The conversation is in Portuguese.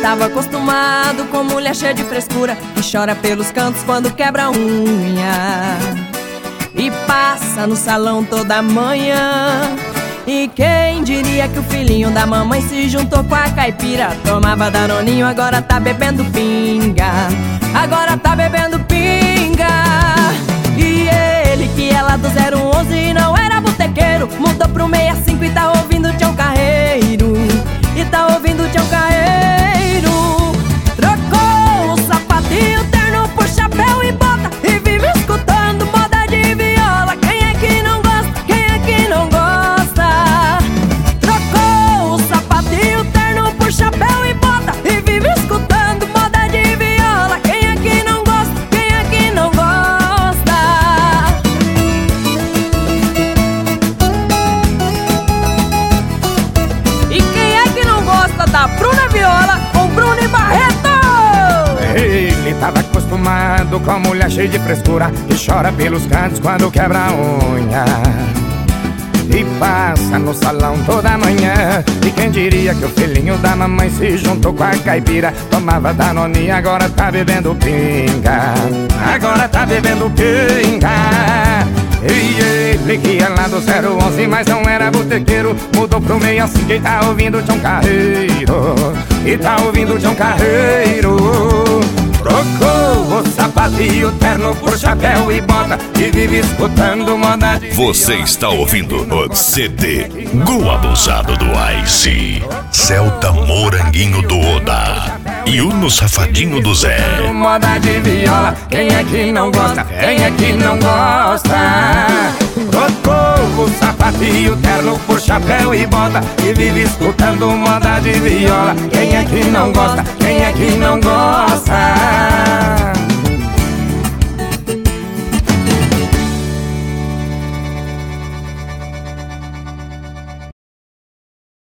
tava acostumado com mulher cheia de frescura, que chora pelos cantos quando quebra unha e passa no salão toda manhã. E quem diria que o filhinho da mamãe se juntou com a caipira? Tomava danoninho, agora tá bebendo pinga. Agora tá bebendo pinga. E ele que é lá do 011 e não era botequeiro, mudou pro 65 e tá ouvindo Tião Carreiro. E tá ouvindo Tião Carreiro. Trocou o sapato e o terno por chapéu e bota e vive escutando moda de viola. Quem é que não gosta? Quem é que não gosta? Trocou o sapato e o terno por chapéu e bota e vive escutando moda de viola. Quem é que não gosta? Quem é que não gosta? E quem é que não gosta da Bruna Viola com Bruno e Barreto? Ele tava acostumado com a mulher cheia de frescura, que chora pelos cantos quando quebra a unha e passa no salão toda manhã. E quem diria que o filhinho da mamãe se juntou com a caipira? Tomava danoninha, agora tá bebendo pinga. Agora tá bebendo pinga. E ele que é lá do 011, mas não era botequeiro, mudou pro 65 e tá ouvindo Tião Carreiro. E tá ouvindo Tião Carreiro. Trocou o sapato e o terno por chapéu e bota e vive escutando moda de... Você está ouvindo o CD Go Abusado do Ice, Celta Moranguinho do Oda e Uno Safadinho do Zé. Moda de viola, quem é que não gosta? Quem é que não gosta? Trocou o sapato e o terno por chapéu e bota e vive escutando moda de viola. Quem é que não gosta? Quem é que não gosta?